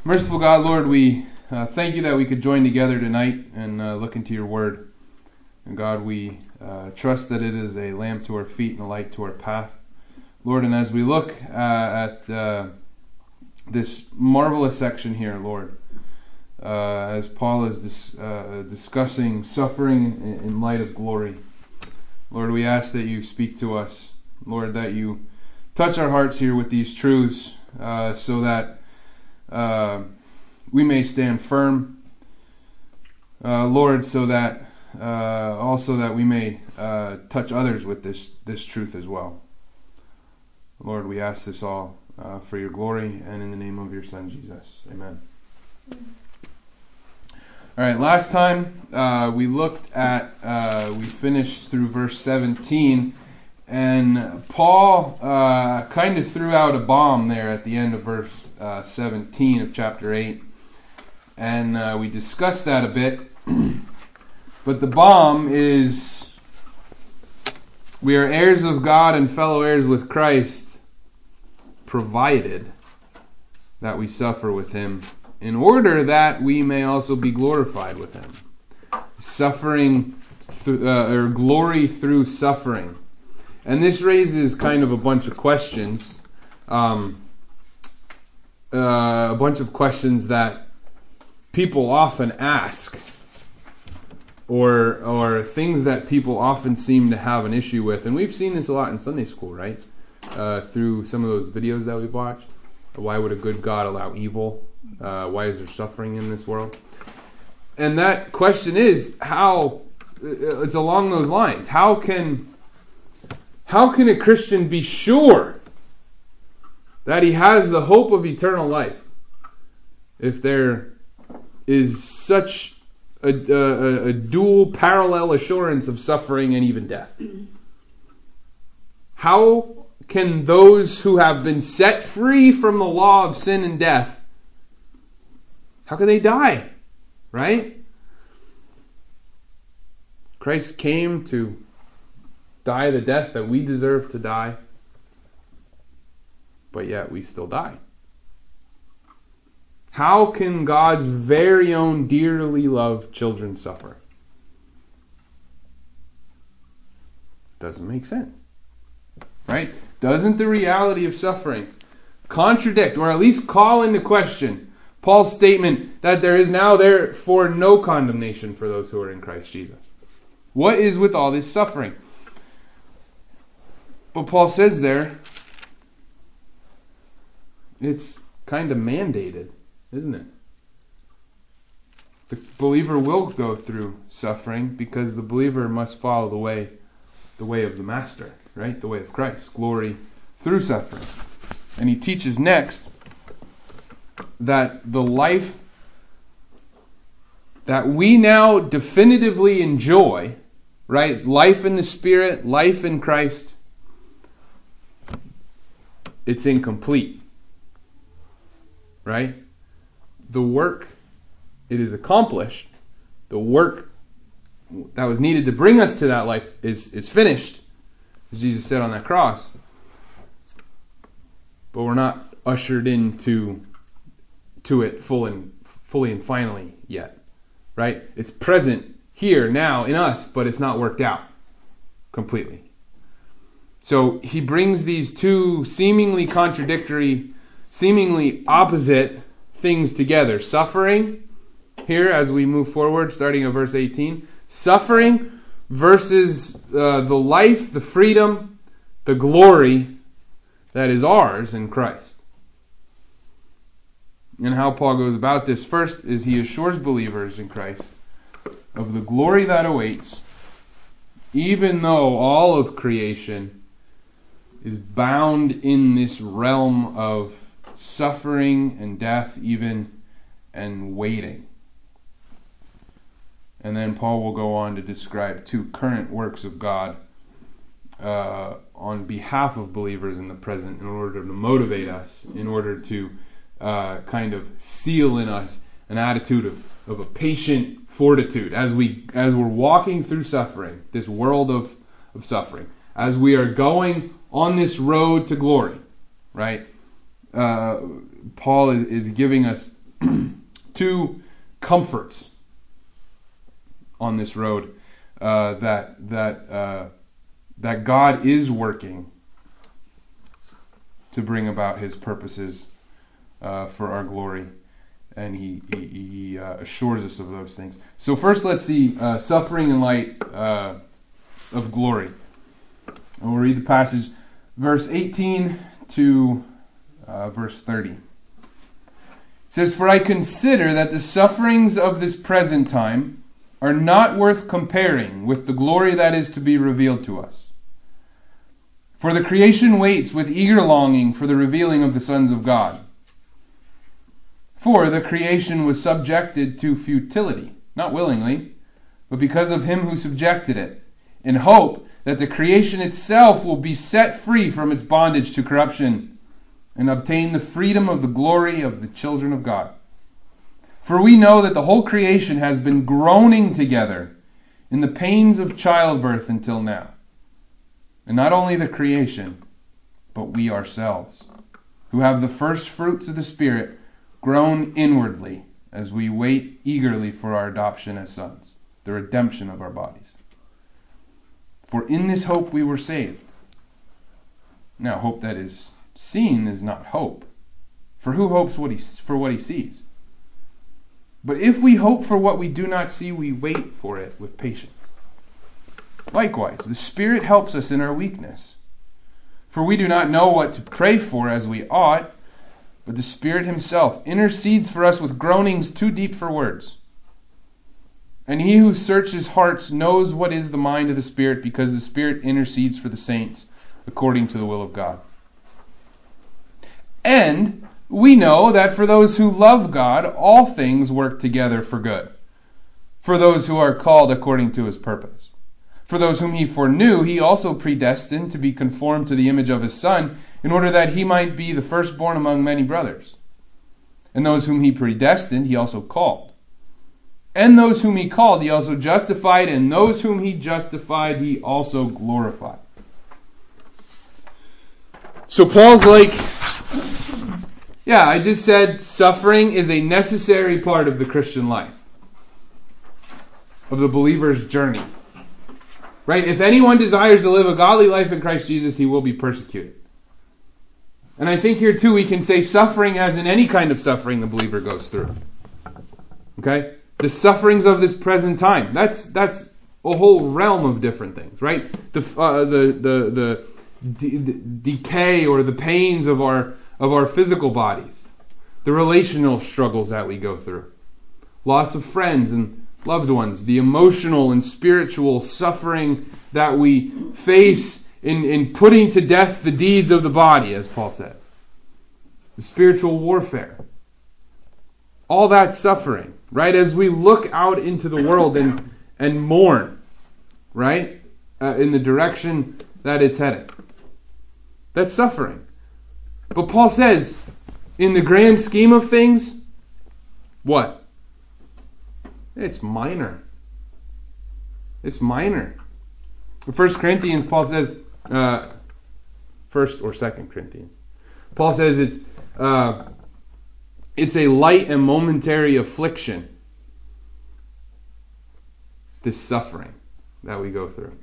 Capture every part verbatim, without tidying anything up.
Merciful God, Lord, we uh, thank you that we could join together tonight and uh, look into your word. And God, we uh, trust that it is a lamp to our feet and a light to our path. Lord, and as we look uh, at uh, this marvelous section here, Lord, uh, as Paul is dis- uh, discussing suffering in, in light of glory, Lord, we ask that you speak to us. Lord, that you touch our hearts here with these truths uh, so that Uh, we may stand firm, uh, Lord, so that uh, also that we may uh, touch others with this, this truth as well. Lord, we ask this all uh, for your glory and in the name of your Son, Jesus. Amen. All right, last time uh, we looked at, uh, we finished through verse seventeen, and Paul uh, kind of threw out a bomb there at the end of verse Uh, seventeen of chapter eight, and uh, we discussed that a bit. But the bomb is, we are heirs of God and fellow heirs with Christ, provided that we suffer with him, in order that we may also be glorified with him. Suffering th- uh, or glory through suffering, and this raises kind of a bunch of questions. Um, Uh, a bunch of questions that people often ask, or or things that people often seem to have an issue with, and we've seen this a lot in Sunday school, right? Uh, through some of those videos that we've watched. Why would a good God allow evil? Uh, why is there suffering in this world? And that question is how. It's along those lines. How can how can a Christian be sure that he has the hope of eternal life if there is such a, a, a dual parallel assurance of suffering and even death? How can those who have been set free from the law of sin and death, how can they die? Right? Christ came to die the death that we deserve to die, but yet we still die. How can God's very own dearly loved children suffer? Doesn't make sense. Right? Doesn't the reality of suffering contradict, or at least call into question, Paul's statement that there is now therefore no condemnation for those who are in Christ Jesus? What is with all this suffering? But Paul says there, it's kind of mandated, isn't it? The believer will go through suffering because the believer must follow the way, the way of the Master, right? The way of Christ, glory through suffering. And he teaches next that the life that we now definitively enjoy, right? Life in the Spirit, life in Christ, it's incomplete. Right? The work, it is accomplished. The work that was needed to bring us to that life is, is finished, as Jesus said on that cross. But we're not ushered into to it full and, fully and finally yet. Right? It's present here, now, in us, but it's not worked out completely. So he brings these two seemingly contradictory, seemingly opposite things together. Suffering, here as we move forward, starting at verse eighteen. Suffering versus uh, the life, the freedom, the glory that is ours in Christ. And how Paul goes about this first is he assures believers in Christ of the glory that awaits, even though all of creation is bound in this realm of suffering and death even, and waiting. And then Paul will go on to describe two current works of God uh, on behalf of believers in the present in order to motivate us, in order to uh, kind of seal in us an attitude of, of a patient fortitude as we as we're walking through suffering, this world of, of suffering, as we are going on this road to glory, right? Uh, Paul is, is giving us two comforts on this road uh, that that uh, that God is working to bring about His purposes uh, for our glory, and He He, he uh, assures us of those things. So first, let's see uh, suffering in light uh, of glory, and we'll read the passage, verse eighteen to uh, verse thirty. It says, "For I consider that the sufferings of this present time are not worth comparing with the glory that is to be revealed to us. For the creation waits with eager longing for the revealing of the sons of God. For the creation was subjected to futility, not willingly, but because of Him who subjected it, in hope that the creation itself will be set free from its bondage to corruption and obtain the freedom of the glory of the children of God. For we know that the whole creation has been groaning together in the pains of childbirth until now. And not only the creation, but we ourselves, who have the first fruits of the Spirit, groan inwardly as we wait eagerly for our adoption as sons, the redemption of our bodies. For in this hope we were saved. Now, hope that is seen is not hope. For who hopes what he, for what he sees? But if we hope for what we do not see, we wait for it with patience. Likewise, the Spirit helps us in our weakness. For we do not know what to pray for as we ought, but the Spirit Himself intercedes for us with groanings too deep for words. And He who searches hearts knows what is the mind of the Spirit, because the Spirit intercedes for the saints according to the will of God. And we know that for those who love God, all things work together for good, for those who are called according to His purpose. For those whom He foreknew, He also predestined to be conformed to the image of His Son, in order that He might be the firstborn among many brothers. And those whom He predestined, He also called. And those whom He called, He also justified. And those whom He justified, He also glorified." So Paul's like, yeah, I just said suffering is a necessary part of the Christian life, of the believer's journey. Right? If anyone desires to live a godly life in Christ Jesus, he will be persecuted. And I think here too we can say suffering as in any kind of suffering the believer goes through. Okay? The sufferings of this present time. That's that's a whole realm of different things, right? The uh, the the the de- de- decay or the pains of our of our physical bodies, the relational struggles that we go through, loss of friends and loved ones, the emotional and spiritual suffering that we face in, in putting to death the deeds of the body, as Paul says. The spiritual warfare. All that suffering, right? As we look out into the world and, and mourn, right? Uh, in the direction that it's headed. That's suffering. But Paul says, in the grand scheme of things, what? It's minor. It's minor. In First Corinthians, Paul says, uh, First or Second Corinthians, Paul says it's uh, it's a light and momentary affliction. This suffering that we go through.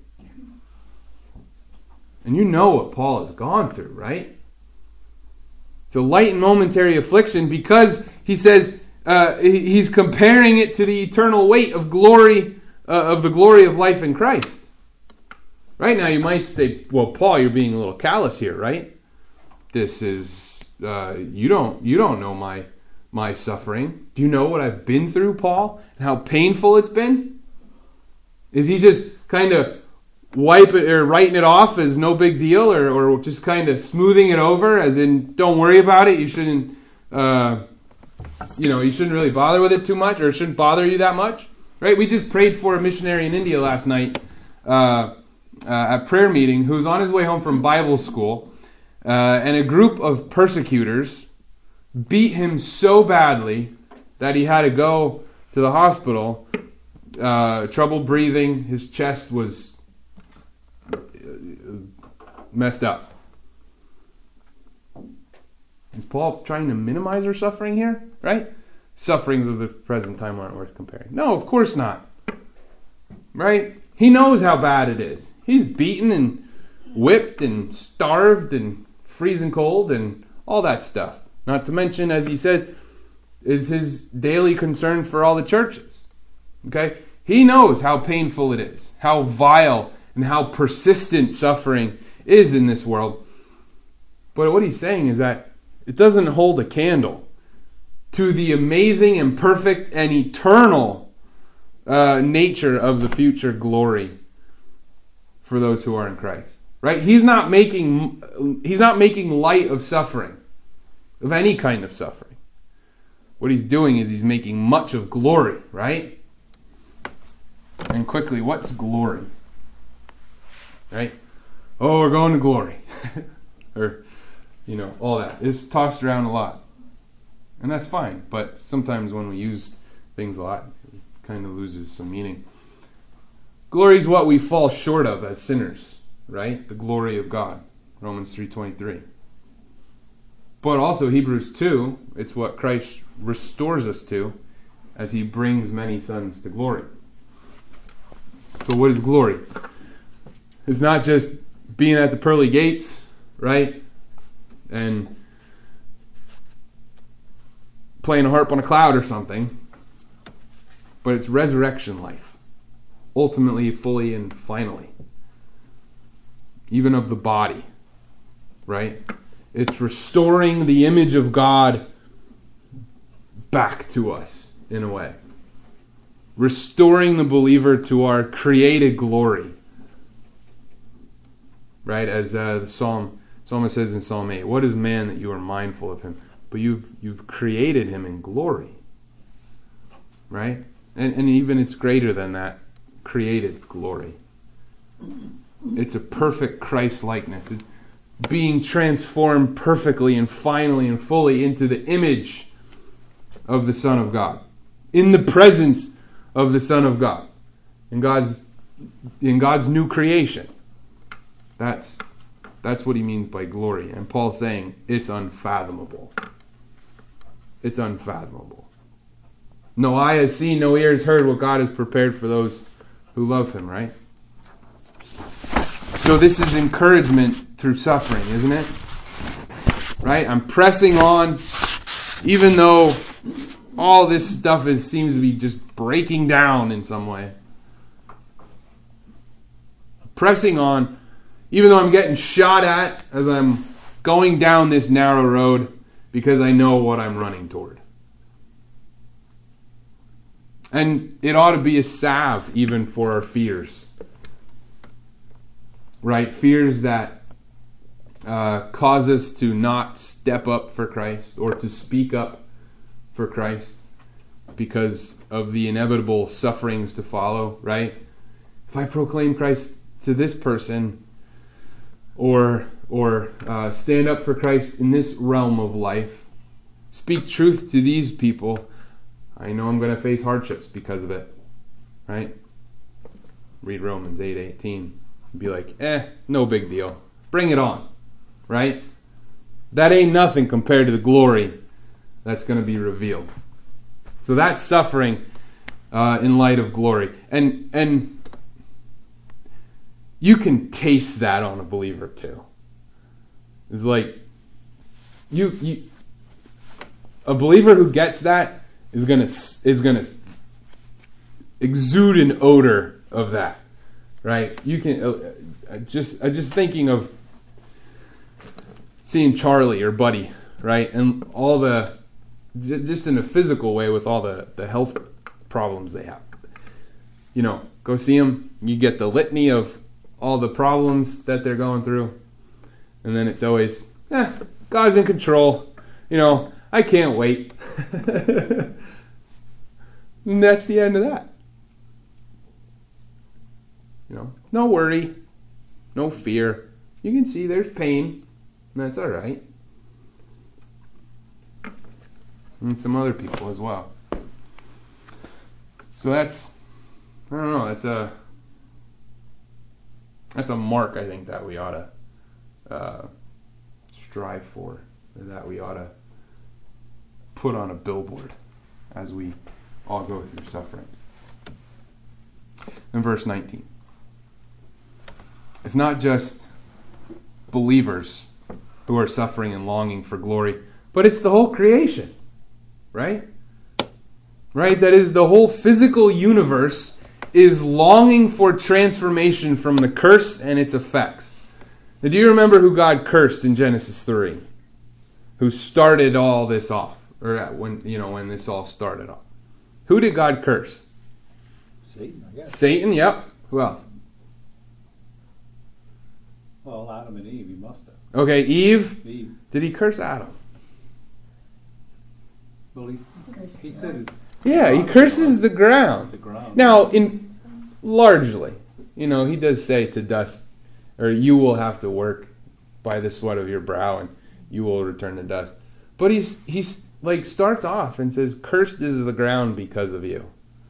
And you know what Paul has gone through, right? It's a light and momentary affliction because he says uh, he's comparing it to the eternal weight of glory, uh, of the glory of life in Christ. Right now you might say, well, Paul, you're being a little callous here, right? This is, uh, you don't you don't know my my suffering. Do you know what I've been through, Paul? And how painful it's been? Is he just kind of wipe it or writing it off as no big deal, or, or just kind of smoothing it over as in don't worry about it, you shouldn't uh, you know, you shouldn't really bother with it too much, or it shouldn't bother you that much, right? We just prayed for a missionary in India last night uh, uh, at prayer meeting who's on his way home from Bible school, uh, and a group of persecutors beat him so badly that he had to go to the hospital, uh, trouble breathing, his chest was messed up. Is Paul trying to minimize our suffering here? Right? sufferings of the present time aren't worth comparing. No, of course not. Right? He knows how bad it is. He's beaten and whipped and starved and freezing cold and all that stuff. Not to mention, as he says, is his daily concern for all the churches. Okay? He knows how painful it is, how vile and how persistent suffering is in this world. But what he's saying is that it doesn't hold a candle to the amazing and perfect and eternal uh, nature of the future glory for those who are in Christ. Right? He's not making he's not making light of suffering, of any kind of suffering. What he's doing is he's making much of glory, right? And quickly, what's glory? Right? Oh, we're going to glory. Or, you know, all that. It's tossed around a lot. And that's fine. But sometimes when we use things a lot, it kind of loses some meaning. Glory is what we fall short of as sinners, right? The glory of God. Romans three twenty-three. But also Hebrews two, it's what Christ restores us to as he brings many sons to glory. So what is glory? It's not just being at the pearly gates, right? And playing a harp on a cloud or something. But it's resurrection life. Ultimately, fully, and finally. Even of the body, right? It's restoring the image of God back to us, in a way. Restoring the believer to our created glory. Right? As uh, the Psalm, Psalmist says in Psalm eight, what is man that you are mindful of him? But you've you've created him in glory. Right? And, and even it's greater than that. Created glory. It's a perfect Christ likeness. It's being transformed perfectly and finally and fully into the image of the Son of God. In the presence of the Son of God. In God's in God's new creation. That's that's what he means by glory. And Paul's saying it's unfathomable. It's unfathomable. No eye has seen, no ear has heard what God has prepared for those who love him, right? So this is encouragement through suffering, isn't it? Right? I'm pressing on, even though all this stuff is seems to be just breaking down in some way. Pressing on, even though I'm getting shot at as I'm going down this narrow road, because I know what I'm running toward. And it ought to be a salve even for our fears. Right? Fears that uh, cause us to not step up for Christ or to speak up for Christ because of the inevitable sufferings to follow, right? If I proclaim Christ to this person or or uh, stand up for Christ in this realm of life, speak truth to these people, I know I'm going to face hardships because of it, right? Read Romans eight eighteen. Be like, eh, no big deal. Bring it on, right? That ain't nothing compared to the glory that's going to be revealed. So that's suffering uh, in light of glory. And and you can taste that on a believer too. It's like, you, you a believer who gets that is gonna is gonna exude an odor of that, right? You can uh, just uh, just thinking of seeing Charlie or Buddy, right, and all the j- just in a physical way with all the the health problems they have. You know, go see them. You get the litany of all the problems that they're going through, and then it's always, eh, God's in control. You know, I can't wait. And that's the end of that. You know, no worry, no fear. You can see there's pain, and that's all right. And some other people as well. So that's, I don't know, that's a that's a mark I think that we ought to uh, strive for, or that we ought to put on a billboard. as we all go through suffering. In verse nineteen. It's not just believers who are suffering and longing for glory, but it's the whole creation, right? Right? That is, the whole physical universe is longing for transformation from the curse and its effects. Now, do you remember who God cursed in Genesis three? Who started all this off? Or when, you know, when this all started off. Who did God curse? Satan, I guess. Satan, yep. Who else? Well, Adam and Eve, he must have. Okay, Eve. Eve. Did he curse Adam? Well, he, he said his... Yeah, he curses the ground. The ground. Now, in largely, you know, he does say to dust, or you will have to work by the sweat of your brow, and you will return to dust. But he's he's like starts off and says, "Cursed is the ground because of you."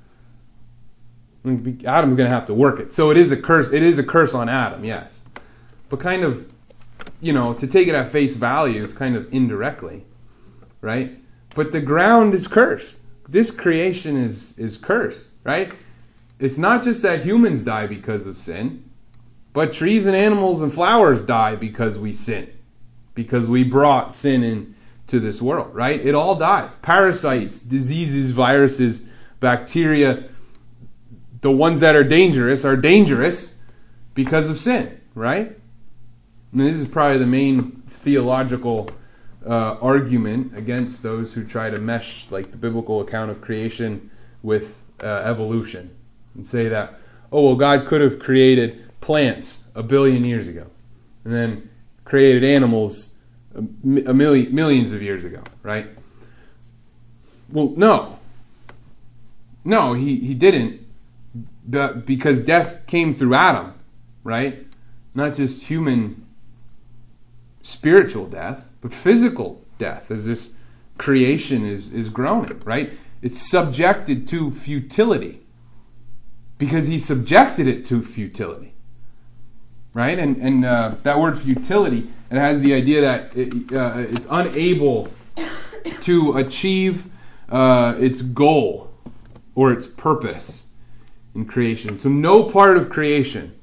I mean, Adam's going to have to work it, so it is a curse. It is a curse on Adam, yes, but kind of, you know, to take it at face value, it's kind of indirectly, right? But the ground is cursed. This creation is is cursed, right? It's not just that humans die because of sin, but trees and animals and flowers die because we sin, because we brought sin into this world, right? It all dies. Parasites, diseases, viruses, bacteria, the ones that are dangerous are dangerous because of sin, right? And this is probably the main theological uh, argument against those who try to mesh like the biblical account of creation with uh, evolution and say that, oh, well, God could have created plants a billion years ago and then created animals a, a million, millions of years ago, right? Well, no. No, he, he didn't, because death came through Adam, right? Not just human spiritual death, but physical death as this creation is, is groaning, right? It's subjected to futility because he subjected it to futility, right? And and uh, that word futility, it has the idea that it, uh, it's unable to achieve uh, its goal or its purpose in creation. So no part of creation,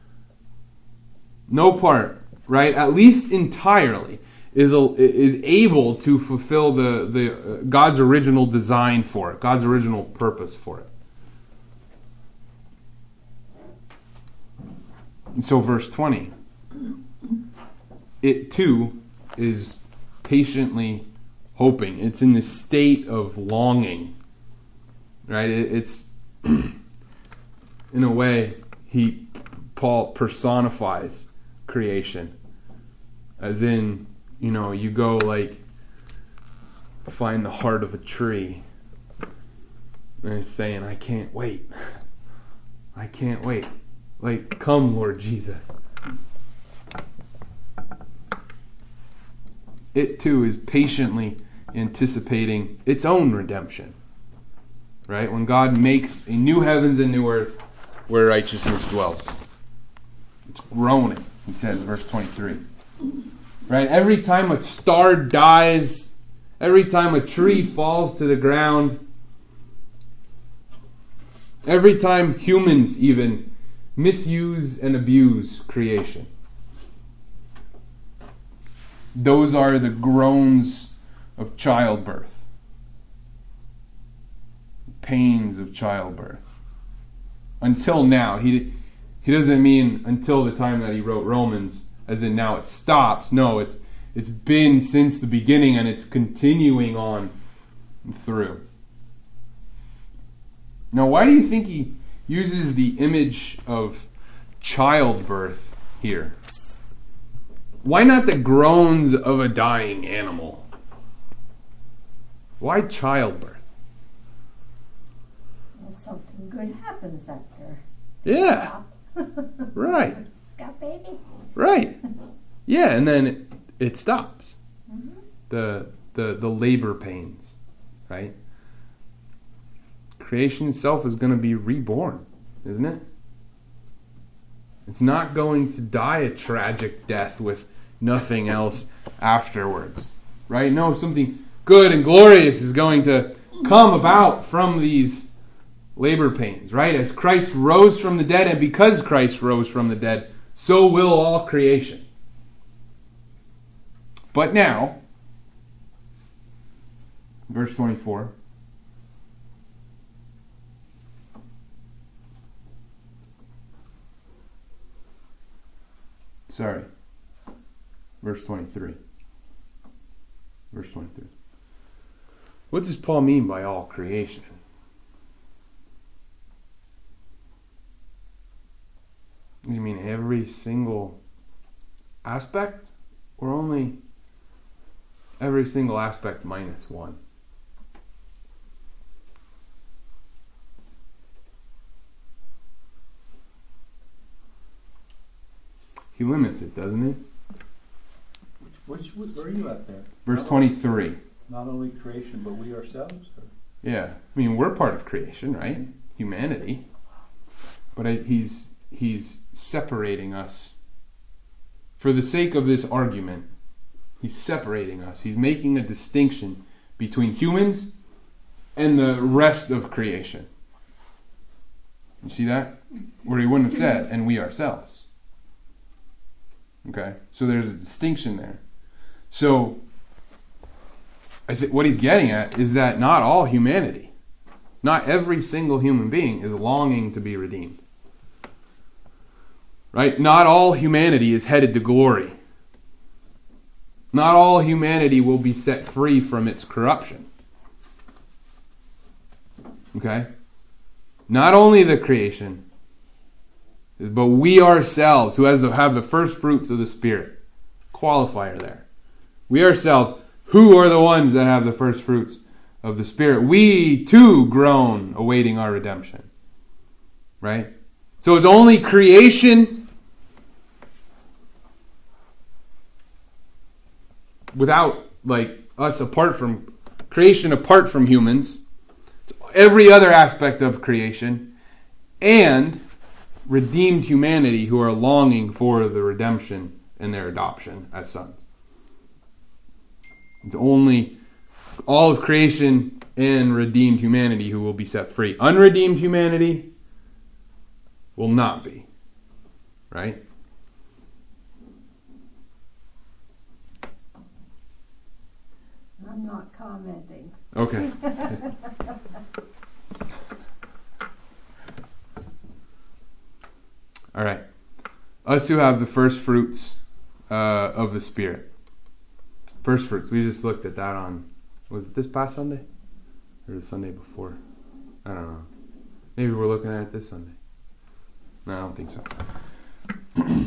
no part, right, at least entirely, is a, is able to fulfill the, the uh, God's original design for it, God's original purpose for it. And so verse twenty, it too is patiently hoping. It's in the state of longing, right? It, it's in a way, he Paul personifies creation, as in, you know, you go like find the heart of a tree, and it's saying, I can't wait. I can't wait. Like, come, Lord Jesus. It too is patiently anticipating its own redemption. Right? When God makes a new heavens and new earth where righteousness dwells. It's groaning, he says, verse twenty-three. Right? Every time a star dies, every time a tree falls to the ground, every time humans even misuse and abuse creation, those are the groans of childbirth, pains of childbirth. Until now, he he doesn't mean until the time that he wrote Romans, as in now it stops. No, it's it's been since the beginning, and it's continuing on through. Now, why do you think he uses the image of childbirth here? Why not the groans of a dying animal? Why childbirth? Well, something good happens up there. Yeah. Right. Got baby? Right. Yeah, and then it, it stops. Mm-hmm. The the the labor pains, right? Creation itself is going to be reborn, isn't it? It's not going to die a tragic death with nothing else afterwards, right? No, something good and glorious is going to come about from these labor pains, right? As Christ rose from the dead, and because Christ rose from the dead, so will all creation. But now, verse twenty-four. Sorry. Verse twenty-three. Verse twenty-three. What does Paul mean by all creation? Does he mean every single aspect? Or only every single aspect minus one? He limits it, doesn't he? Which, which, where are you at there? Verse not twenty-three. Only, not only creation, but we ourselves? Or? Yeah. I mean, we're part of creation, right? Humanity. But I, he's he's separating us. For the sake of this argument, he's separating us. He's making a distinction between humans and the rest of creation. You see that? Where he wouldn't have said, and we ourselves. Okay? So there's a distinction there. So, I think what he's getting at is that not all humanity, not every single human being is longing to be redeemed. Right? Not all humanity is headed to glory. Not all humanity will be set free from its corruption. Okay? Not only the creation, but we ourselves, who has the, have the first fruits of the Spirit. Qualifier there. We ourselves, who are the ones that have the first fruits of the Spirit? We too groan, awaiting our redemption. Right? So it's only creation without, like, us apart from, creation apart from humans, every other aspect of creation, and redeemed humanity who are longing for the redemption and their adoption as sons. It's only all of creation and redeemed humanity who will be set free. Unredeemed humanity will not be. Right? I'm not commenting. Okay. All right. Us who have the first fruits uh, of the Spirit. First fruits. We just looked at that on, was it this past Sunday? Or the Sunday before? I don't know. Maybe we're looking at it this Sunday. No, I don't think so.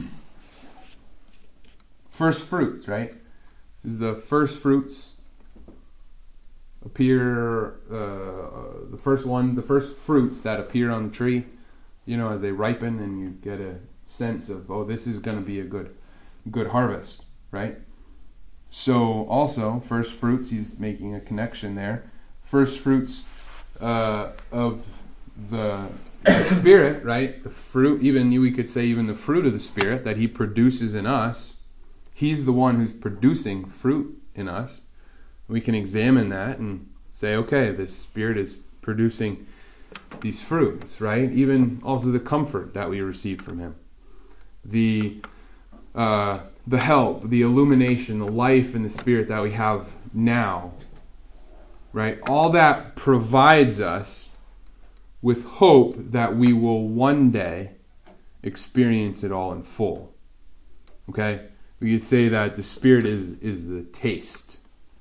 First fruits, right? Is the first fruits appear, uh, the first one, the first fruits that appear on the tree, you know, as they ripen, and you get a sense of, oh, this is going to be a good, good harvest, right? So also, first fruits, he's making a connection there. First fruits uh, of the, the Spirit, right? The fruit, even we could say even the fruit of the Spirit that he produces in us. He's the one who's producing fruit in us. We can examine that and say, okay, the Spirit is producing these fruits, right? Even also the comfort that we receive from him. The uh, the help, the illumination, the life in the Spirit that we have now, right? All that provides us with hope that we will one day experience it all in full. Okay? We could say that the Spirit is is the taste,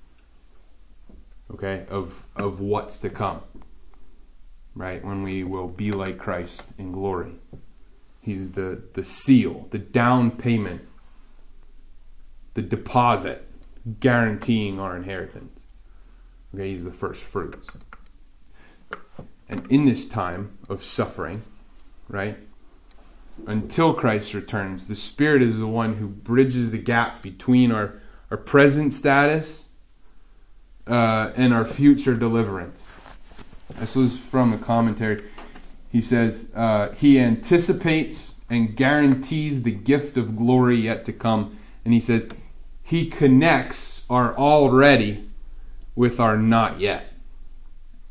okay, of of what's to come. Right? When we will be like Christ in glory. He's the, the seal, the down payment, the deposit guaranteeing our inheritance. Okay, he's the first fruits. And in this time of suffering, right, until Christ returns, the Spirit is the one who bridges the gap between our, our present status uh, and our future deliverance. This was from a commentary. He says, uh, he anticipates and guarantees the gift of glory yet to come. And he says, he connects our already with our not yet.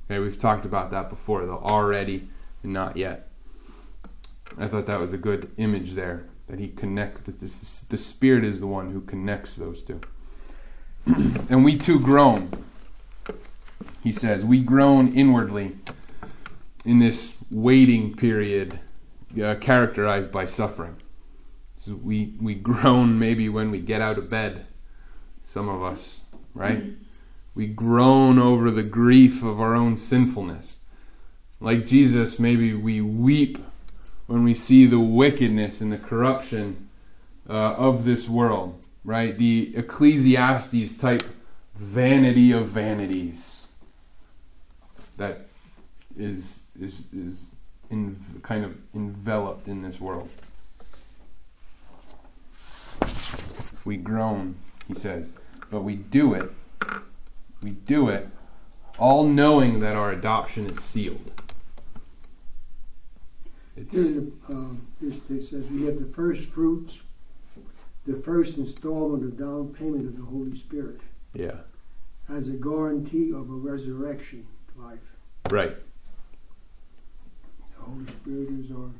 Okay, we've talked about that before, the already and not yet. I thought that was a good image there, that he connects, that this, the Spirit is the one who connects those two. And we too groan, he says, we groan inwardly in this waiting period uh, characterized by suffering. So we, we groan maybe when we get out of bed, some of us, right? We groan over the grief of our own sinfulness. Like Jesus, maybe we weep when we see the wickedness and the corruption uh, of this world, right? The Ecclesiastes type vanity of vanities that is is is in, kind of enveloped in this world. We groan, he says, but we do it. We do it all knowing that our adoption is sealed. It's, Here, uh, this, this says we have the first fruits, the first installment of down payment of the Holy Spirit yeah, as a guarantee of a resurrection life. right. The Holy Spirit is our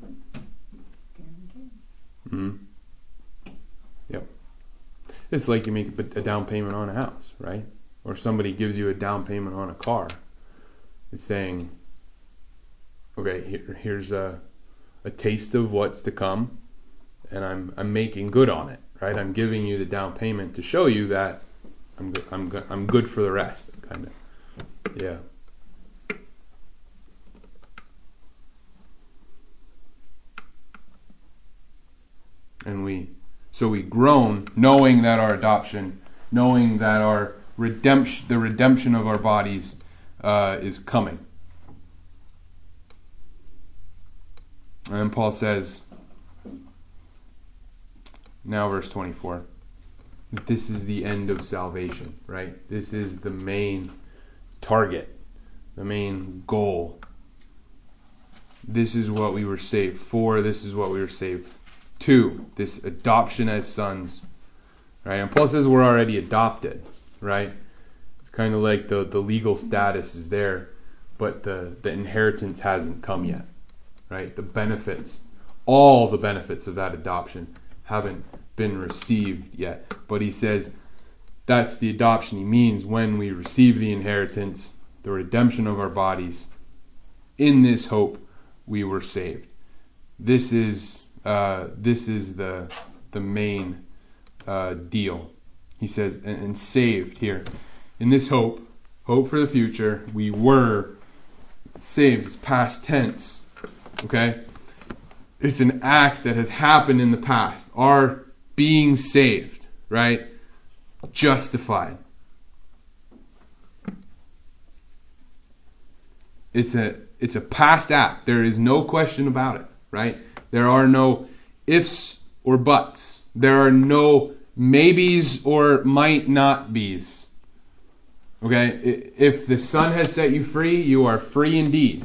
Mm-hmm. Yep. It's like you make a down payment on a house, right? Or somebody gives you a down payment on a car. It's saying, okay, here, here's a a taste of what's to come, and I'm I'm making good on it, right? I'm giving you the down payment to show you that I'm good, I'm good, I'm good for the rest, kind of. Yeah. And we so we groan, knowing that our adoption, knowing that our redemption, the redemption of our bodies, uh, is coming. And then Paul says, now verse twenty-four, this is the end of salvation, right? This is the main target, the main goal. This is what we were saved for. This is what we were saved to. This adoption as sons, right? And Paul says we're already adopted, right? It's kind of like the, the legal status is there, but the, the inheritance hasn't come yet. Right? The benefits, all the benefits of that adoption haven't been received yet. But he says that's the adoption. He means when we receive the inheritance, the redemption of our bodies, in this hope we were saved. This is uh, this is the the main uh, deal. He says, and, and saved here. In this hope, hope for the future, we were saved. It's past tense. Okay? It's an act that has happened in the past. Our being saved, right? Justified. It's a it's a past act. There is no question about it, right? There are no ifs or buts. There are no maybes or might not be's. Okay? If the Son has set you free, you are free indeed.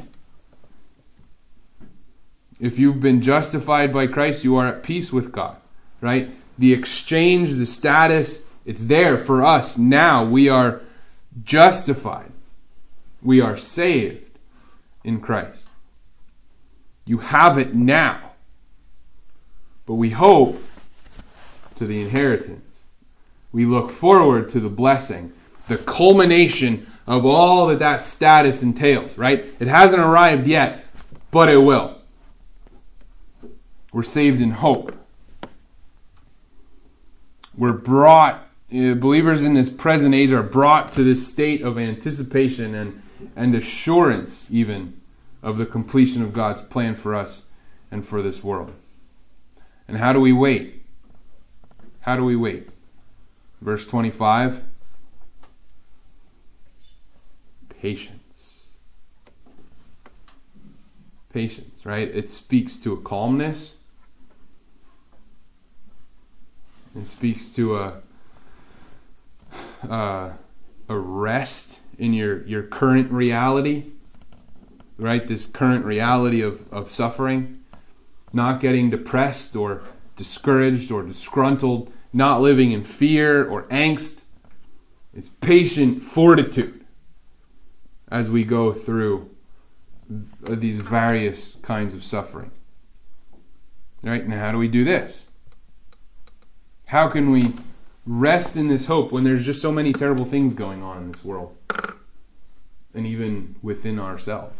If you've been justified by Christ, you are at peace with God, right? The exchange, the status, it's there for us now. We are justified. We are saved in Christ. You have it now. But we hope to the inheritance. We look forward to the blessing, the culmination of all that that status entails, right? It hasn't arrived yet, but it will. We're saved in hope. We're brought, uh, believers in this present age are brought to this state of anticipation and, and assurance even of the completion of God's plan for us and for this world. And how do we wait? How do we wait? Verse twenty-five. Patience. Patience, right? It speaks to a calmness. It speaks to a uh, a rest in your, your current reality, right? This current reality of, of suffering, not getting depressed or discouraged or disgruntled, not living in fear or angst. It's patient fortitude. as we go through these various kinds of suffering. Right? Now, how do we do this? How can we rest in this hope when there's just so many terrible things going on in this world? And even within ourselves.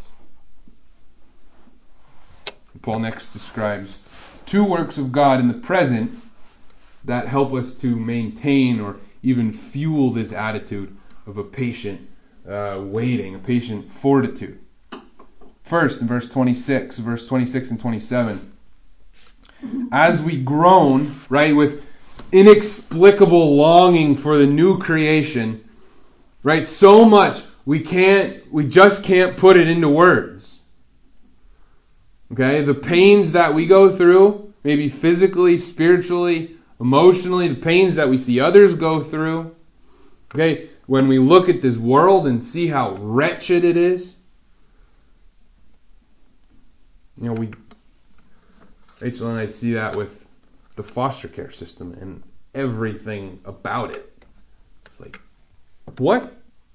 Paul next describes two works of God in the present that help us to maintain or even fuel this attitude of a patient uh, waiting, a patient fortitude. First, in verse twenty-six, verse twenty-six and twenty-seven, as we groan, right, with inexplicable longing for the new creation, right, so much we can't, we just can't put it into words. Okay, the pains that we go through, maybe physically, spiritually, emotionally, the pains that we see others go through. Okay, when we look at this world and see how wretched it is, you know, we, Rachel and I see that with the foster care system and everything about it. It's like, what?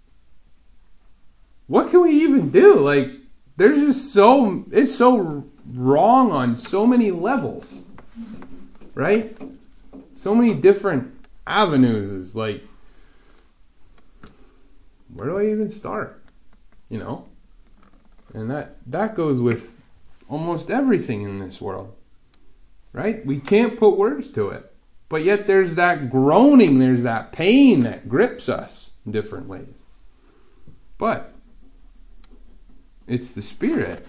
What can we even do? Like, there's just so, it's so wrong on so many levels, right? So many different avenues. Is like, where do I even start? You know? And that, that goes with almost everything in this world, right? We can't put words to it. But yet there's that groaning, there's that pain that grips us in different ways. But it's the Spirit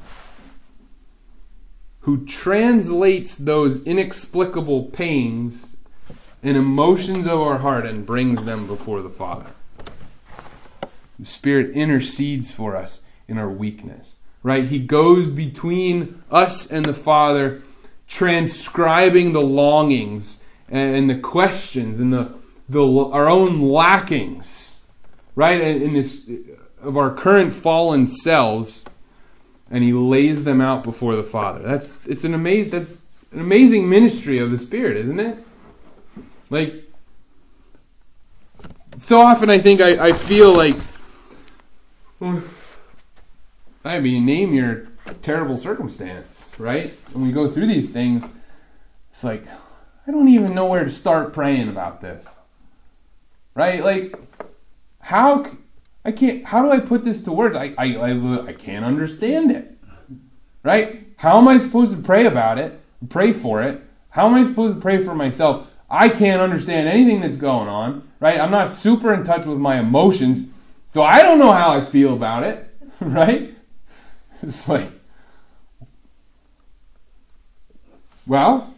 who translates those inexplicable pains and emotions of our heart and brings them before the Father. The Spirit intercedes for us in our weakness, right? He goes between us and the Father, transcribing the longings and the questions and the, the our own lackings, right? In this of our current fallen selves, and He lays them out before the Father. That's it's an amazing that's an amazing ministry of the Spirit, isn't it? Like, so often I think I, I feel like, well, I mean, name your terrible circumstance, right? When we go through these things, it's like, I don't even know where to start praying about this, right? Like, how I can't. How do I put this to words? I I I, I can't understand it, right? How am I supposed to pray about it? Pray for it? How am I supposed to pray for myself? I can't understand anything that's going on, right? I'm not super in touch with my emotions, so I don't know how I feel about it, right? It's like, well,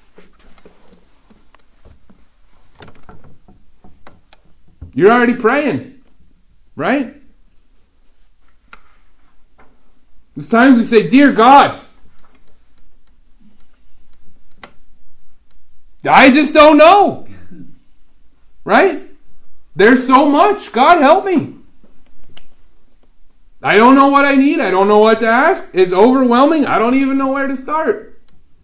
you're already praying, right? There's times we say, "Dear God, I just don't know." Right? There's so much. God help me. I don't know what I need. I don't know what to ask. It's overwhelming. I don't even know where to start.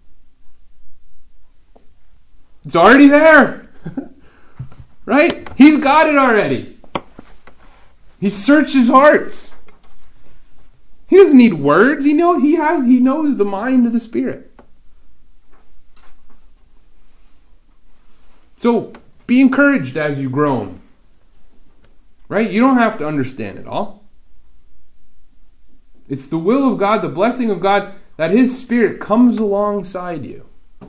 It's already there. Right? He's got it already. He searches hearts. He doesn't need words. He know he has he knows the mind of the Spirit. So be encouraged as you groan. Right? You don't have to understand it all. It's the will of God, the blessing of God, that His Spirit comes alongside you.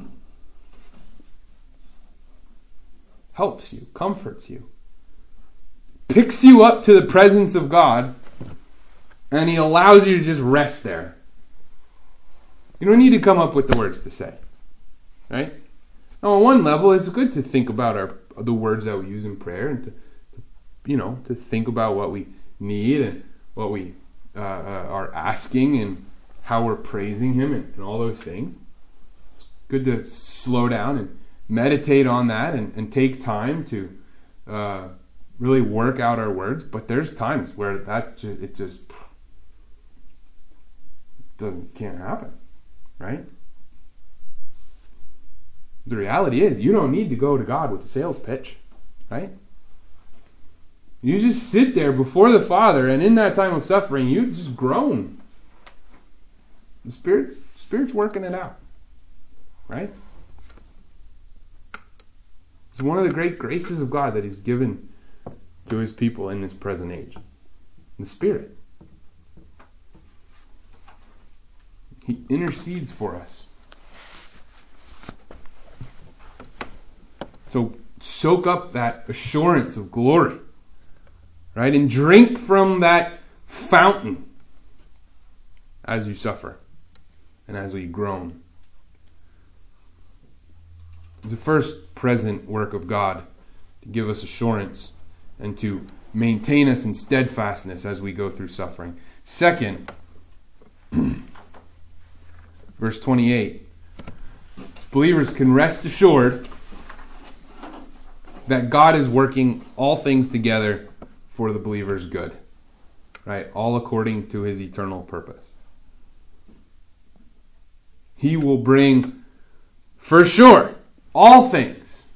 Helps you, comforts you. Picks you up to the presence of God, and He allows you to just rest there. You don't need to come up with the words to say. Right? Now, on one level, it's good to think about our the words that we use in prayer, and to, you know, to think about what we need and what we uh, uh, are asking and how we're praising Him and, and all those things. It's good to slow down and meditate on that and, and take time to uh, really work out our words. But there's times where that ju- it just doesn't can't happen, right? The reality is, you don't need to go to God with a sales pitch, right? You just sit there before the Father, and in that time of suffering, you just groan. The Spirit's, Spirit's working it out. Right? It's one of the great graces of God that He's given to His people in this present age. The Spirit. He intercedes for us. So soak up that assurance of glory. Right? And drink from that fountain as you suffer and as we groan. The first present work of God to give us assurance and to maintain us in steadfastness as we go through suffering. Second, verse twenty-eight, believers can rest assured that God is working all things together for the believer's good. Right? All according to His eternal purpose. He will bring, for sure, all things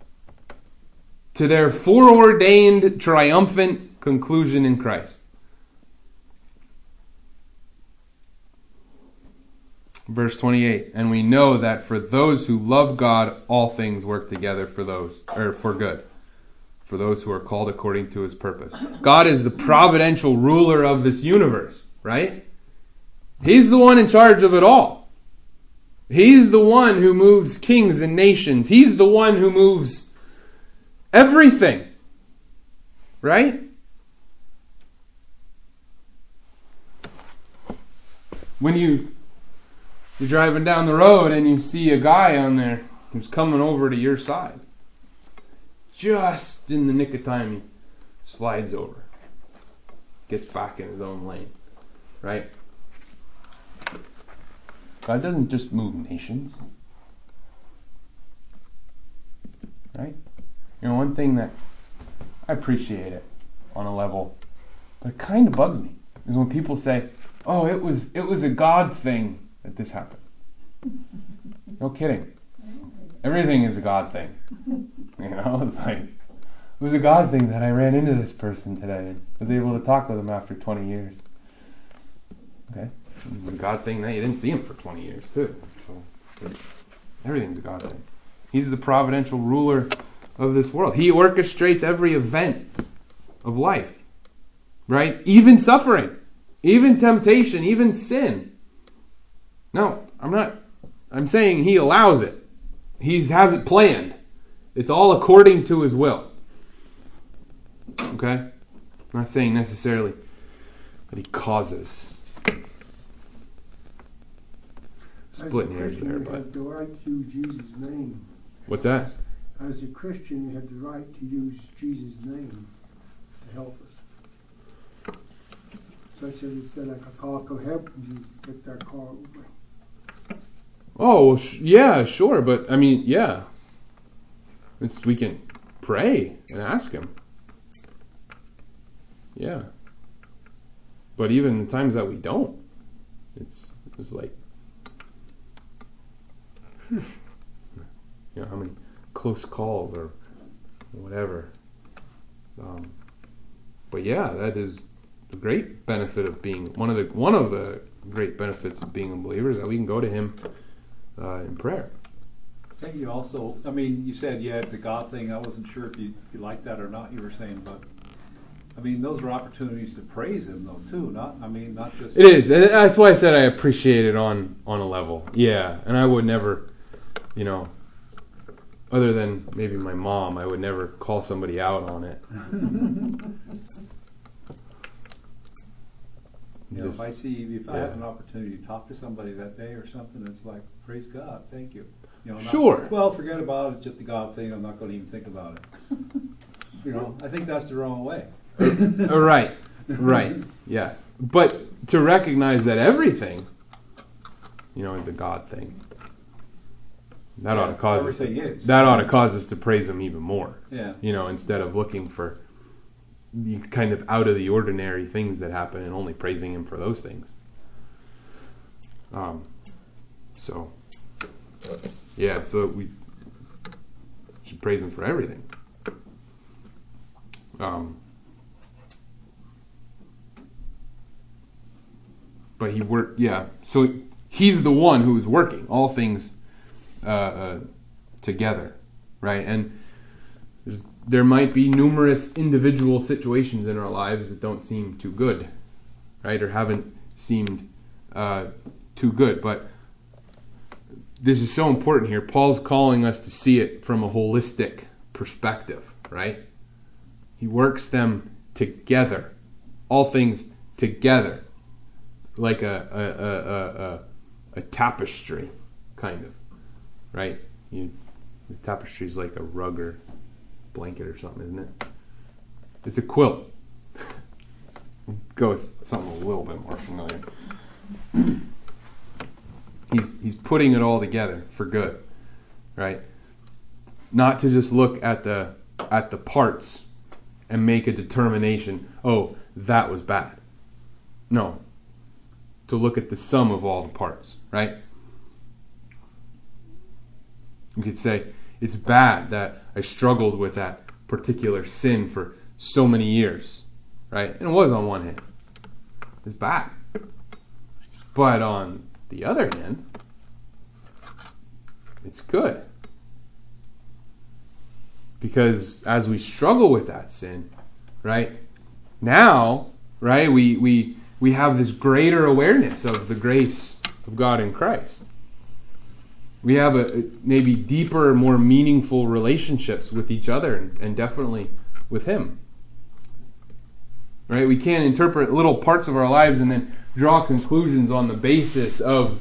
to their foreordained triumphant conclusion in Christ. Verse twenty-eight, and we know that for those who love God, all things work together for those, or for good, for those who are called according to His purpose. God is the providential ruler of this universe, right? He's the one in charge of it all. He's the one who moves kings and nations. He's the one who moves everything, right? When you You're driving down the road and you see a guy on there who's coming over to your side. Just in the nick of time, he slides over. Gets back in his own lane. Right? God doesn't just move nations. Right? You know, one thing that I appreciate it on a level, but it kind of bugs me, is when people say, oh, it was it was a God thing that this happened. No kidding. Everything is a God thing. You know, it's like, it was a God thing that I ran into this person today and was able to talk with him after twenty years. Okay? It was a God thing that you didn't see him for twenty years too. So everything's a God thing. He's the providential ruler of this world. He orchestrates every event of life. Right? Even suffering. Even temptation. Even sin. No, I'm not. I'm saying He allows it. He has it planned. It's all according to His will. Okay? I'm not saying necessarily that He causes. Splitting hairs there, you but have the right to use Jesus' name. What's that? As a Christian, you have the right to use Jesus' name to help us. Such as it said, like a car could help Jesus get that car over. Oh, well, sh- yeah, sure, but I mean, yeah, it's we can pray and ask Him. Yeah, but even the times that we don't, it's it's like, you know, how many close calls or whatever. Um, but yeah, that is the great benefit of being one of the one of the great benefits of being a believer is that we can go to Him uh, in prayer. I think you also, I mean, you said, yeah, it's a God thing. I wasn't sure if you, if you liked that or not, you were saying, but I mean, those are opportunities to praise Him, though, too. Not, I mean, not just. It is. And that's why I said I appreciate it on, on a level. Yeah. And I would never, you know, other than maybe my mom, I would never call somebody out on it. You know, if I see, if I yeah. have an opportunity to talk to somebody that day or something, it's like, praise God, thank you. You know, not, Sure. Well, forget about it. It's just a God thing. I'm not going to even think about it. You know, I think that's the wrong way. Right. Right. Yeah. But to recognize that everything, you know, is a God thing. That yeah, ought to cause us to, is. that ought to cause us to praise Him even more. Yeah. You know, instead of looking for the kind of out of the ordinary things that happen and only praising Him for those things. Um. So. Yeah. So we should praise Him for everything. Um. but he worked, yeah. So he's the one who is working all things uh, uh, together, right? And there's, there might be numerous individual situations in our lives that don't seem too good, right? Or haven't seemed uh, too good. But this is so important here. Paul's calling us to see it from a holistic perspective, right? He works them together, all things together, like a a a, a, a tapestry, kind of, right? You, the tapestry is like a rug or blanket or something, isn't it? It's a quilt. Go with something a little bit more familiar. He's he's putting it all together for good, right? Not to just look at the at the parts and make a determination, oh, that was bad. No. To look at the sum of all the parts, right? You could say, it's bad that I struggled with that particular sin for so many years, right? And it was on one hand. It's bad. But on the other hand, it's good. Because as we struggle with that sin, right, now, right, we we we have this greater awareness of the grace of God in Christ. We have a maybe deeper, more meaningful relationships with each other and, and definitely with Him. Right? We can't interpret little parts of our lives and then draw conclusions on the basis of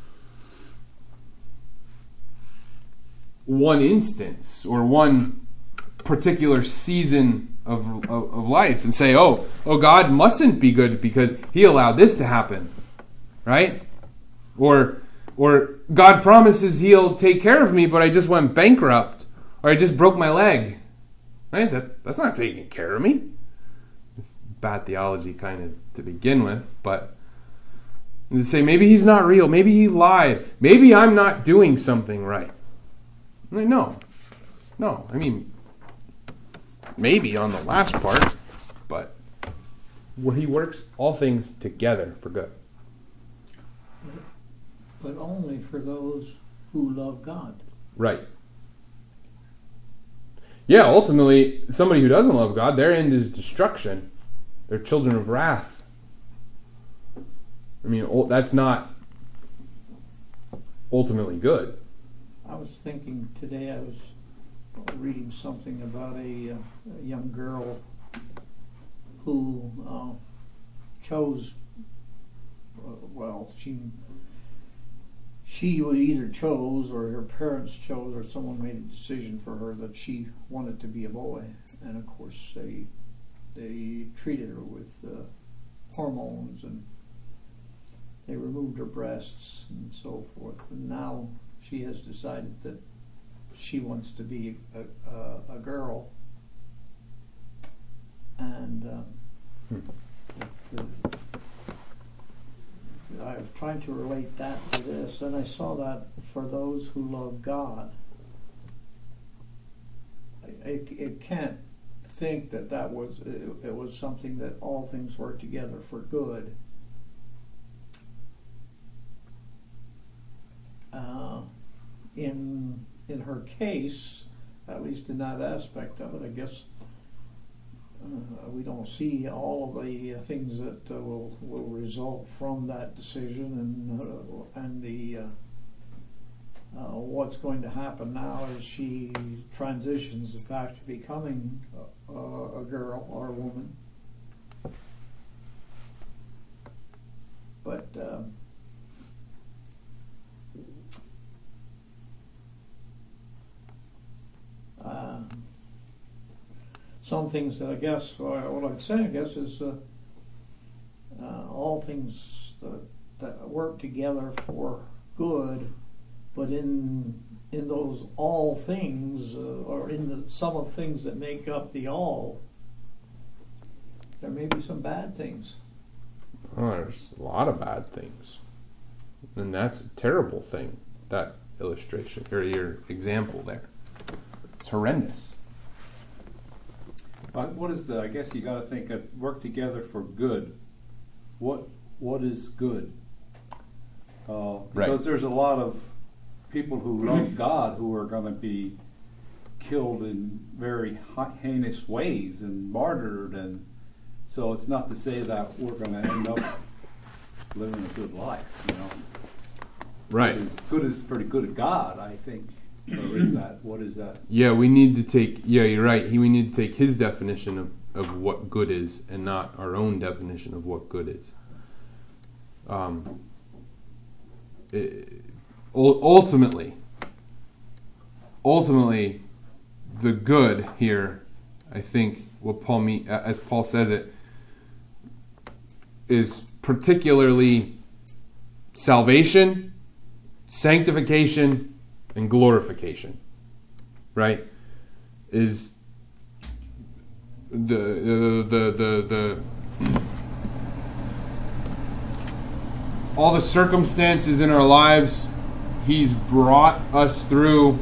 one instance or one particular season of, of, of life and say, oh, oh, God mustn't be good because He allowed this to happen, right? Or, or God promises He'll take care of me, but I just went bankrupt, or I just broke my leg, right? That that's not taking care of me. It's bad theology, kind of to begin with, but to say maybe He's not real, maybe He lied, maybe I'm not doing something right. No, no. I mean, maybe on the last part, but where He works all things together for good. But only for those who love God. Right. Yeah, ultimately, somebody who doesn't love God, their end is destruction. They're children of wrath. I mean, that's not ultimately good. I was thinking today, I was reading something about a, a young girl who uh, chose, uh, well, she she either chose or her parents chose or someone made a decision for her that she wanted to be a boy. And of course they they treated her with uh, hormones, and they removed her breasts and so forth. And now she has decided that she wants to be a, a, a girl. And um, Hmm. the, I was trying to relate that to this, and I saw that for those who love God, I, I, I can't think that that was it, it was something that all things work together for good. Uh, in in her case, at least in that aspect of it, I guess uh, we don't see all of the uh, things that uh, will will result from that decision, and uh, and the uh, uh, what's going to happen now as she transitions back to becoming a, a girl or a woman. But um, uh, some things that I guess, or what I'm saying, I guess, is uh, uh, all things that, that work together for good, but in in those all things, uh, or in the sum of things that make up the all, there may be some bad things. Oh, there's a lot of bad things. And that's a terrible thing, that illustration, or your example there. It's horrendous. But what is the, I guess you got to think of work together for good. What what is good? Uh, because Right. there's a lot of people who love God who are going to be killed in very heinous ways and martyred, and so it's not to say that we're going to end up living a good life, you know. Right. As good as pretty good at God, I think. Or is that, what is that? Yeah, we need to take, yeah, you're right. He, we need to take his definition of, of what good is and not our own definition of what good is. Um, it, ultimately, ultimately, the good here, I think, what Paul mean, as Paul says it, is particularly salvation, sanctification, and glorification, right? Is the the the the, the all the circumstances in our lives he's brought us through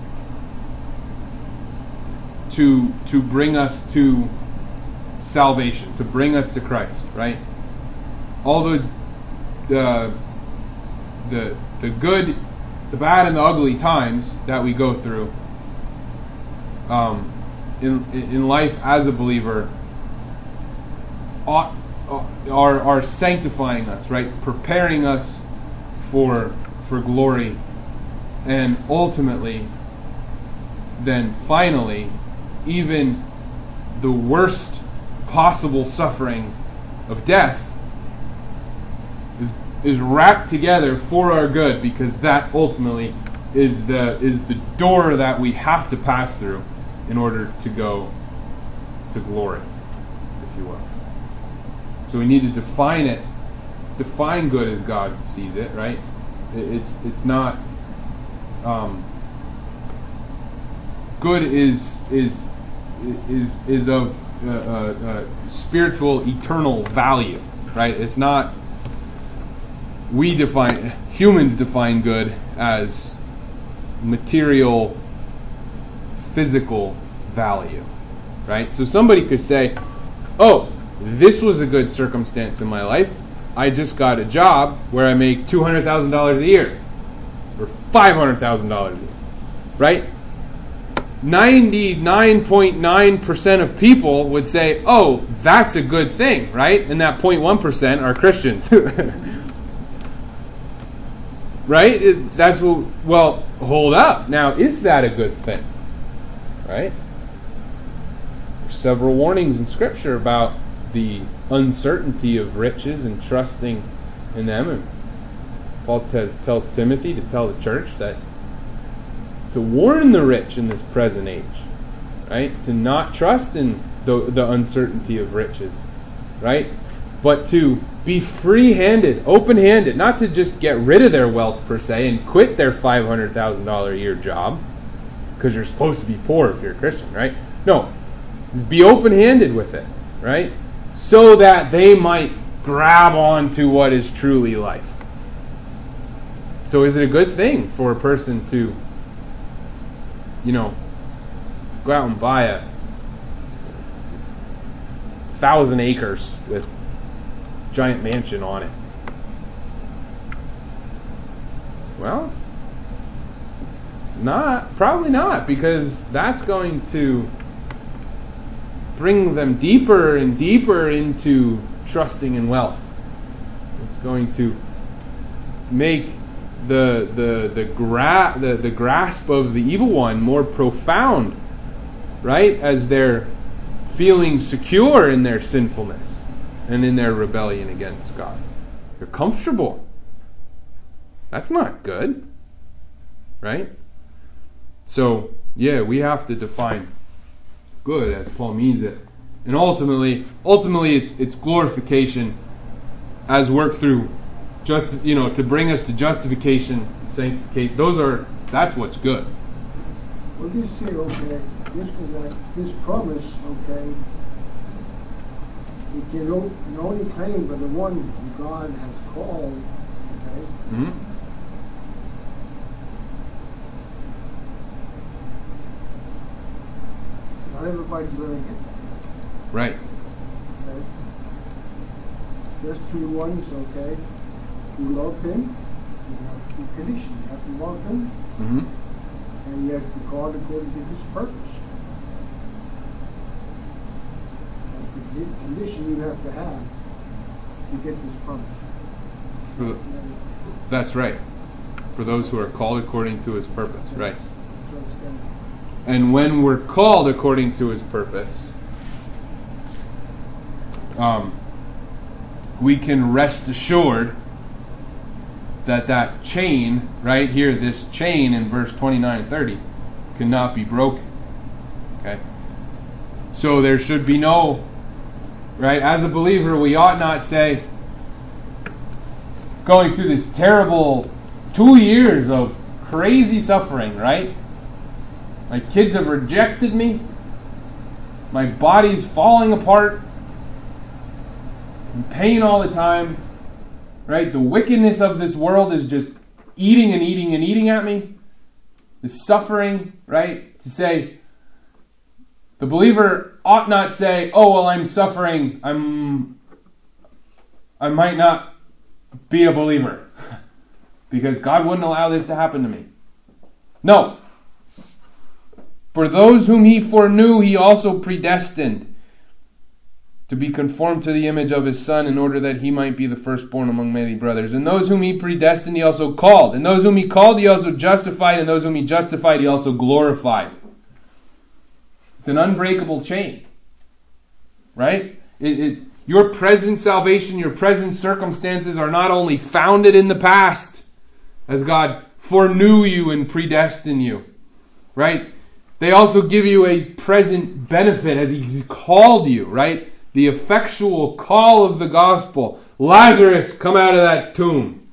to to bring us to salvation, to bring us to Christ, right? All the the the the good, the bad, and the ugly times that we go through um, in in life as a believer ought, are are sanctifying us, right? Preparing us for for glory, and ultimately, then finally, even the worst possible suffering of death is is wrapped together for our good, because that ultimately is the is the door that we have to pass through in order to go to glory, if you will. So we need to define it, define good as God sees it, right? It's it's not um, good is is is is of uh, uh, uh, spiritual eternal value, right? It's not. We define, humans define good as material, physical value, right? So somebody could say, oh, this was a good circumstance in my life. I just got a job where I make two hundred thousand dollars a year, or five hundred thousand dollars a year, right? ninety-nine point nine percent of people would say, oh, that's a good thing, right? And that zero point one percent are Christians. Right? It, that's what, well, hold up. Now, is that a good thing? Right? There's several warnings in Scripture about the uncertainty of riches and trusting in them. And Paul tells, tells Timothy to tell the church that to warn the rich in this present age, right? To not trust in the, the uncertainty of riches, right? But to be free-handed, open-handed, not to just get rid of their wealth per se and quit their five hundred thousand dollars a year job, because you're supposed to be poor if you're a Christian, right? No, just be open-handed with it, right? So that they might grab on to what is truly life. So is it a good thing for a person to, you know, go out and buy a thousand acres with giant mansion on it? Well, not probably not, because that's going to bring them deeper and deeper into trusting in wealth. It's going to make the the the, gra- the the grasp of the evil one more profound, right? As they're feeling secure in their sinfulness and in their rebellion against God. They're comfortable. That's not good, right? So, yeah, we have to define good as Paul means it. And ultimately, ultimately it's it's glorification as worked through just, you know, to bring us to justification, sanctification. Those are that's what's good. Well, this say, okay, this was like this promise, okay, it can o- can only claim by the one who God has called, okay. Mm-hmm. Not everybody's living it, Right. okay. just true ones, okay, who love Him. You have His condition. You have to love Him, Mm-hmm. and you have to be called according to His purpose. That's the con- condition you have to have to get this promise. For the, that's right. For those who are called according to His purpose, right? That's, that's what it stands for. And when we're called according to His purpose, um, we can rest assured that that chain, right here, this chain in verse twenty-nine and thirty, cannot be broken. Okay? So there should be no, right, as a believer, we ought not say, going through this terrible two years of crazy suffering, right? My kids have rejected me. My body's falling apart. I'm in pain all the time. Right? The wickedness of this world is just eating and eating and eating at me. The suffering, right? To say, the believer ought not say, oh, well, I'm suffering. I'm, I might not be a believer. Because God wouldn't allow this to happen to me. No. For those whom He foreknew, He also predestined to be conformed to the image of His Son, in order that He might be the firstborn among many brothers. And those whom He predestined, He also called. And those whom He called, He also justified. And those whom He justified, He also glorified. It's an unbreakable chain. Right? It, it, your present salvation, your present circumstances are not only founded in the past, as God foreknew you and predestined you. Right? They also give you a present benefit as He's called you. Right? The effectual call of the gospel. Lazarus, come out of that tomb.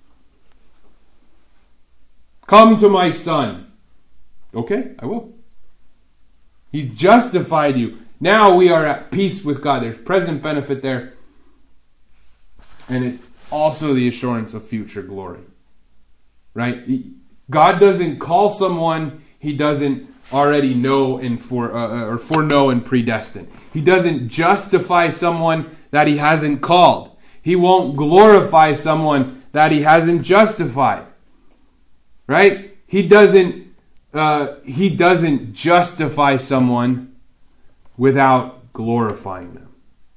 Come to my son. Okay, I will. He justified you. Now we are at peace with God. There's present benefit there. And it's also the assurance of future glory. Right? God doesn't call someone He doesn't already know and for uh, or foreknow and predestine. He doesn't justify someone that He hasn't called. He won't glorify someone that He hasn't justified. Right? He doesn't uh, He doesn't justify someone without glorifying them.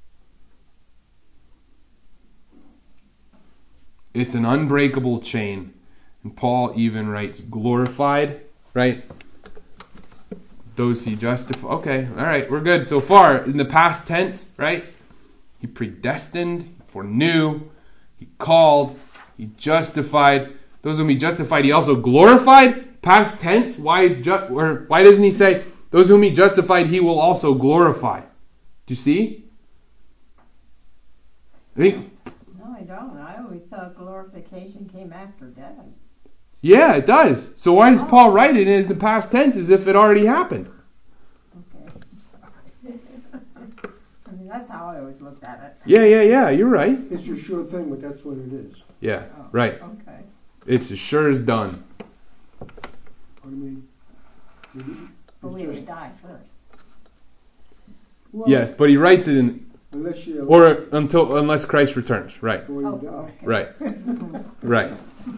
It's an unbreakable chain. And Paul even writes glorified, right? Those He justified. Okay, all right, we're good so far. In the past tense, right? He predestined, He foreknew, He called, He justified. Those whom He justified, He also glorified. Past tense. Why? Ju- or why doesn't He say those whom He justified, He will also glorify? Do you see? I think. No, I don't. I always thought glorification came after death. Yeah, it does. So why does Oh. Paul write it as the past tense as if it already happened? Okay, I'm sorry. I mean, that's how I always looked at it. Yeah, yeah, yeah. You're right. It's a sure thing, but that's what it is. Yeah, Oh, right. Okay. It's as sure as done. I mean, it- But it's we have to just, die first. well, Yes, but he writes it in, unless you or until unless Christ returns. Right, before you Oh, die. okay. right, right.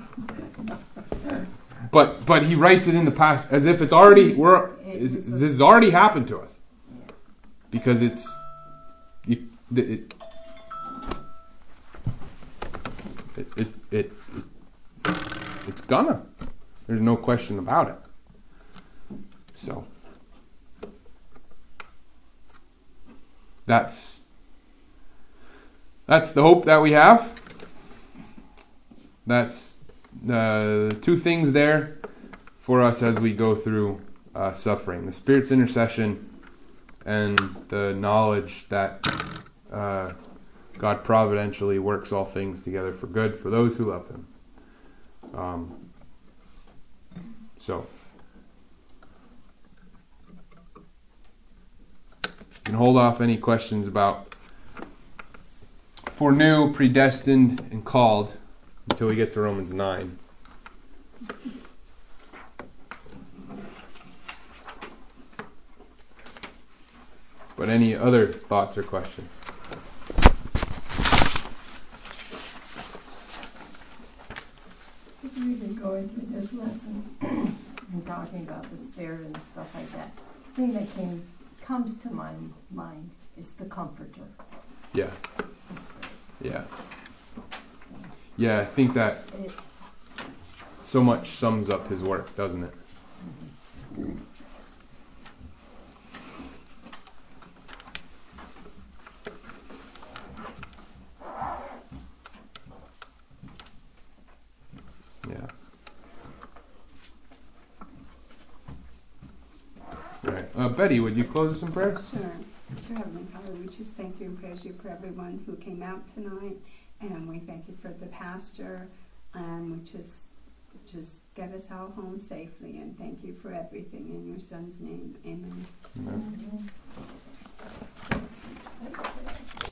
But but he writes it in the past as if it's already we're is, this has already happened to us, because it's it it it, it, it it's gonna. There's no question about it. So that's that's the hope that we have. That's the uh, two things there for us as we go through uh, suffering: the Spirit's intercession and the knowledge that uh, God providentially works all things together for good for those who love Him. Um, so you can hold off any questions about foreknew, predestined, and called until we get to Romans nine. But any other thoughts or questions? As we've been going through this lesson and talking about the Spirit and stuff like that, the thing that came comes to my mind is the Comforter. Yeah. The Spirit. Yeah. So Yeah, I think that it, so much sums up his work, doesn't it? mm-hmm. Yeah. All right. Uh, Betty, would you close us in prayer? Sure. Sure, Heavenly Father, we just thank you and praise you for everyone who came out tonight, and we thank you for the pastor, and we just just get us all home safely, and thank you for everything in your son's name. Amen. Amen. Mm-hmm.